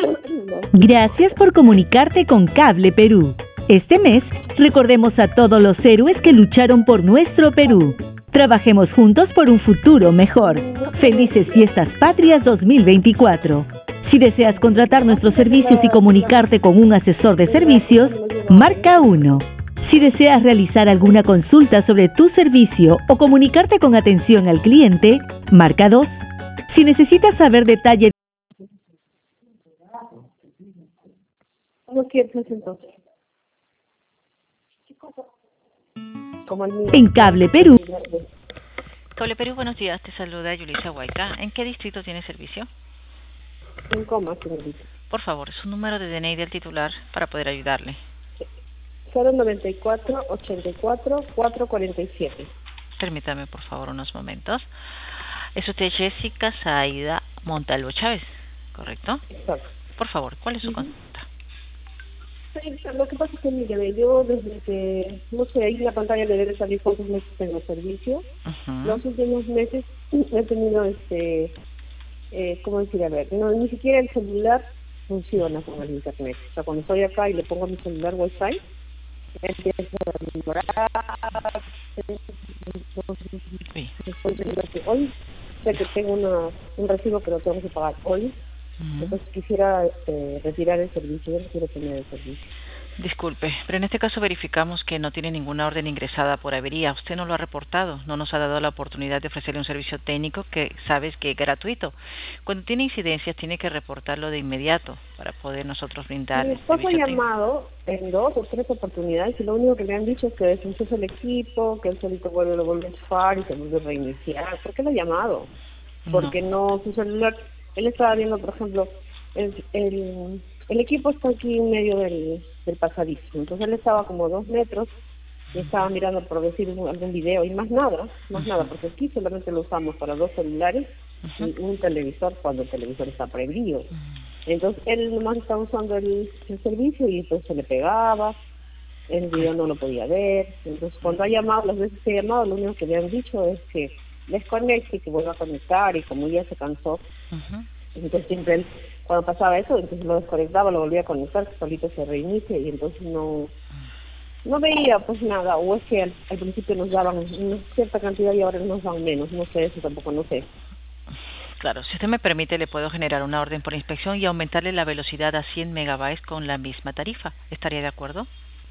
Gracias por comunicarte con Cable Perú. Este mes, recordemos a todos los héroes que lucharon por nuestro Perú. Trabajemos juntos por un futuro mejor. Felices Fiestas Patrias 2024. Si deseas contratar nuestros servicios y comunicarte con un asesor de servicios, marca 1. Si deseas realizar alguna consulta sobre tu servicio o comunicarte con atención al cliente, marca 2. Si necesitas saber detalles. ¿Cómo quieres entonces? Como el mío. En Cable Perú. Cable Perú, buenos días. Te saluda Yulisa Huayca. ¿En qué distrito tiene servicio? En coma, señorita. Por favor, su número de DNI del titular para poder ayudarle. 094 84 447. Permítame, por favor, unos momentos. Es usted Jessica Saida Montalvo Chávez, ¿correcto? Exacto. Por favor, ¿cuál es su consulta? Sí, lo que pasa es que, mire, yo desde que, no sé, ahí en la pantalla le debe salir cuántos meses tengo servicio. Los últimos meses he tenido, ¿cómo decir? A ver, no, ni siquiera el celular funciona con el internet. O sea, cuando estoy acá y le pongo a mi celular Wi-Fi, empieza a demorar. Sí. Hoy sé que tengo un recibo que lo tengo que pagar hoy. Entonces quisiera retirar el servicio, yo no quiero tener el servicio. Disculpe, pero en este caso verificamos que no tiene ninguna orden ingresada por avería. Usted no lo ha reportado, no nos ha dado la oportunidad de ofrecerle un servicio técnico que sabes que es gratuito. Cuando tiene incidencias tiene que reportarlo de inmediato para poder nosotros brindar Mi esposo ha llamado en 2 o 3 oportunidades y lo único que le han dicho es que desenchufa el equipo, que él solito lo vuelve a enchufar y se vuelve a reiniciar. ¿Por qué lo ha llamado? Porque no su celular, él estaba viendo, por ejemplo, el equipo está aquí en medio del pasadizo, entonces él estaba como 2 metros y estaba mirando, por decir, algún video y más nada, porque aquí solamente lo usamos para 2 celulares y un televisor cuando el televisor está prendido. Entonces él nomás estaba usando el servicio y entonces se le pegaba, el video no lo podía ver. Entonces cuando ha llamado, las veces que ha llamado, lo único que le han dicho es que desconecte y que vuelva a conectar, y como ya se cansó, entonces siempre él, cuando pasaba eso, entonces lo desconectaba, lo volvía a conectar, que solito se reinicia y entonces no veía pues nada, o es que al principio nos daban una cierta cantidad y ahora nos dan menos, no sé, eso tampoco no sé. Claro, si usted me permite, le puedo generar una orden por inspección y aumentarle la velocidad a 100 megabytes con la misma tarifa. ¿Estaría de acuerdo?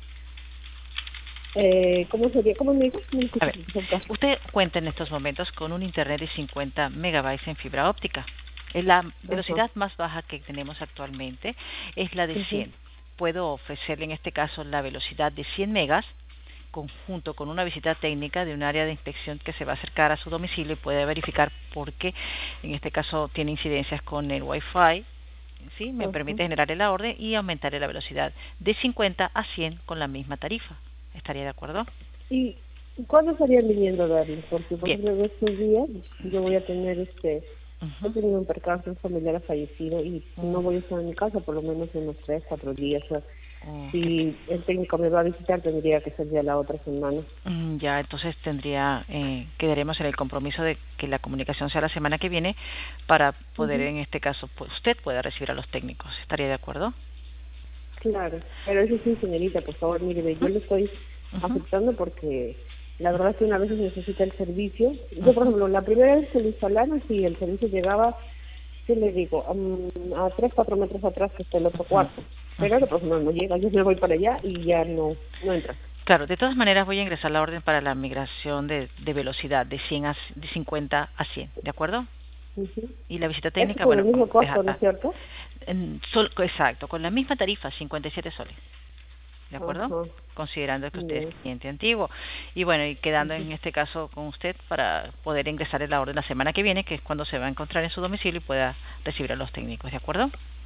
¿Cómo sería? ¿Cómo me dijo? A ver, usted cuenta en estos momentos con un internet de 50 megabytes en fibra óptica. La velocidad más baja que tenemos actualmente es la de 100. Puedo ofrecerle en este caso la velocidad de 100 megas junto con una visita técnica de un área de inspección que se va a acercar a su domicilio y puede verificar por qué en este caso tiene incidencias con el Wi-Fi. ¿Sí? Me permite generarle la orden y aumentarle la velocidad de 50 a 100 con la misma tarifa. ¿Estaría de acuerdo? ¿Y cuándo estarían viniendo a darles? Porque por ejemplo estos días yo voy a tener he tenido un percance, un familiar ha fallecido y no voy a estar en mi casa por lo menos unos 3, 4 días. O sea, si el técnico me va a visitar tendría que ser ya la otra semana. Ya, entonces quedaremos en el compromiso de que la comunicación sea la semana que viene para poder en este caso usted pueda recibir a los técnicos. ¿Estaría de acuerdo? Claro, pero eso sí, señorita, por favor, mire, yo le estoy aceptando porque la verdad es que una vez necesita el servicio. Yo, por ejemplo, la primera vez que lo instalaron, sí, el servicio llegaba, ¿qué le digo? A 3, 4 metros atrás que está el otro cuarto. Pero ahora, por ejemplo, no llega, yo me voy para allá y ya no entra. Claro, de todas maneras voy a ingresar la orden para la migración de velocidad de 50 a 100, ¿de acuerdo? Y la visita técnica, con el mismo costo, ¿no es cierto? Exacto, con la misma tarifa, 57 soles. ¿De acuerdo? Considerando que usted es cliente antiguo. Y bueno, y quedando en este caso con usted para poder ingresar la orden la semana que viene, que es cuando se va a encontrar en su domicilio y pueda recibir a los técnicos. ¿De acuerdo?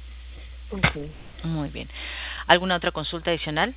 Muy bien. ¿Alguna otra consulta adicional?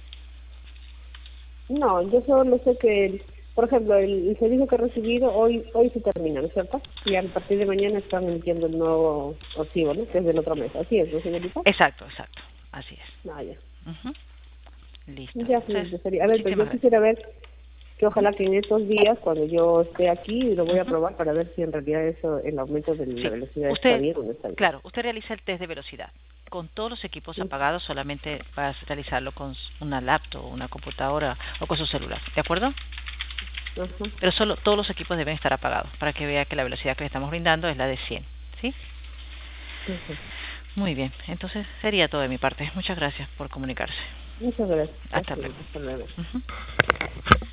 No, yo solo sé que, por ejemplo, el servicio que he recibido hoy se termina, ¿no es cierto? Y a partir de mañana están emitiendo el nuevo recibo, ¿no? Que es del otro mes. ¿Así es, no, señorita? Exacto. Así es. Ya. Listo. Ya, sí, a ver, pero yo quisiera ver que ojalá que en estos días, cuando yo esté aquí, lo voy a probar para ver si en realidad eso, el aumento de la velocidad está bien o no está bien. Claro, usted realiza el test de velocidad. con todos los equipos apagados, solamente vas a realizarlo con una laptop, una computadora o con su celular, ¿de acuerdo? Pero solo todos los equipos deben estar apagados para que vea que la velocidad que le estamos brindando es la de 100, ¿sí? Muy bien, entonces sería todo de mi parte. Muchas gracias por comunicarse. Muchas gracias. Hasta luego. Hasta luego.